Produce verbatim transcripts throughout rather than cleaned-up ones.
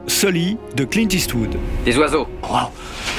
Sully de Clint Eastwood. Des oiseaux. Wow.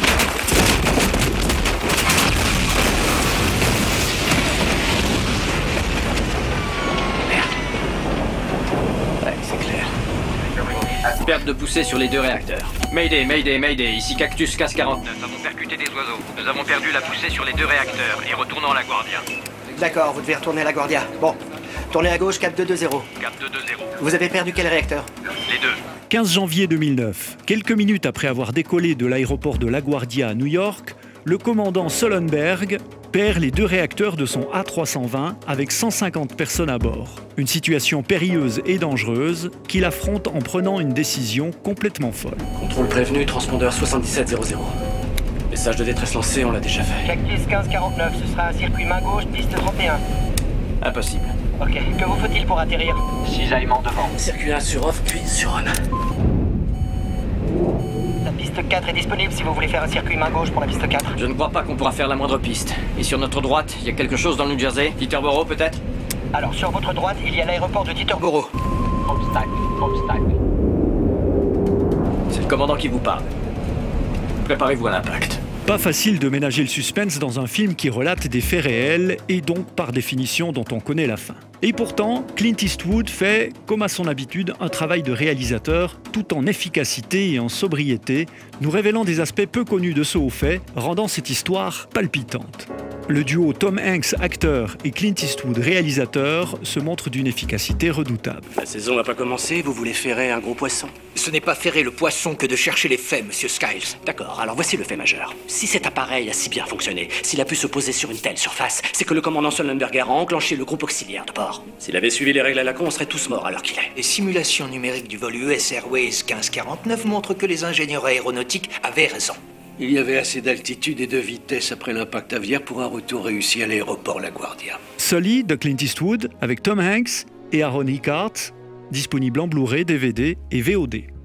Perte de poussée sur les deux réacteurs. Mayday, Mayday, Mayday, ici Cactus Cas quarante-neuf. Nous avons percuté des oiseaux. Nous avons perdu la poussée sur les deux réacteurs et retournons à la Guardia. D'accord, vous devez retourner à la Guardia. Bon, tournez à gauche, cap deux deux zéro. Cap deux deux zéro. Vous avez perdu quel réacteur? Les deux. quinze janvier deux mille neuf, quelques minutes après avoir décollé de l'aéroport de LaGuardia à New York, le commandant Sullenberg perd les deux réacteurs de son A trois cent vingt avec cent cinquante personnes à bord. Une situation périlleuse et dangereuse qu'il affronte en prenant une décision complètement folle. Contrôle prévenu, transpondeur soixante-dix-sept zéro zéro. Message de détresse lancé, on l'a déjà fait. Cactus quinze quarante-neuf, ce sera un circuit main gauche, piste trente et un. Impossible. Ok, que vous faut-il pour atterrir? Cisaillement devant. Circuit un sur off, puis sur on. La piste quatre est disponible si vous voulez faire un circuit main gauche pour la piste quatre. Je ne crois pas qu'on pourra faire la moindre piste. Et sur notre droite, il y a quelque chose dans le New Jersey? Peterborough peut-être? Alors, sur votre droite, il y a l'aéroport de Teterboro. Obstacle, obstacle. C'est le commandant qui vous parle. Préparez-vous à l'impact. Pas facile de ménager le suspense dans un film qui relate des faits réels et donc par définition dont on connaît la fin. Et pourtant, Clint Eastwood fait, comme à son habitude, un travail de réalisateur tout en efficacité et en sobriété, nous révélant des aspects peu connus de ce haut fait, rendant cette histoire palpitante. Le duo Tom Hanks, acteur, et Clint Eastwood, réalisateur, se montre d'une efficacité redoutable. La saison n'a pas commencé, vous voulez ferrer un gros poisson? Ce n'est pas ferrer le poisson que de chercher les faits, monsieur Skiles. D'accord, alors voici le fait majeur. Si cet appareil a si bien fonctionné, s'il a pu se poser sur une telle surface, c'est que le commandant Sullenberger a enclenché le groupe auxiliaire de bord. S'il avait suivi les règles à la con, on serait tous morts à l'heure qu'il est. Les simulations numériques du vol U S Airways quinze quarante-neuf montrent que les ingénieurs aéronautiques avaient raison. Il y avait assez d'altitude et de vitesse après l'impact aviaire pour un retour réussi à l'aéroport LaGuardia. Sully de Clint Eastwood avec Tom Hanks et Aaron Eckhart, disponible en Blu-ray, D V D et V O D.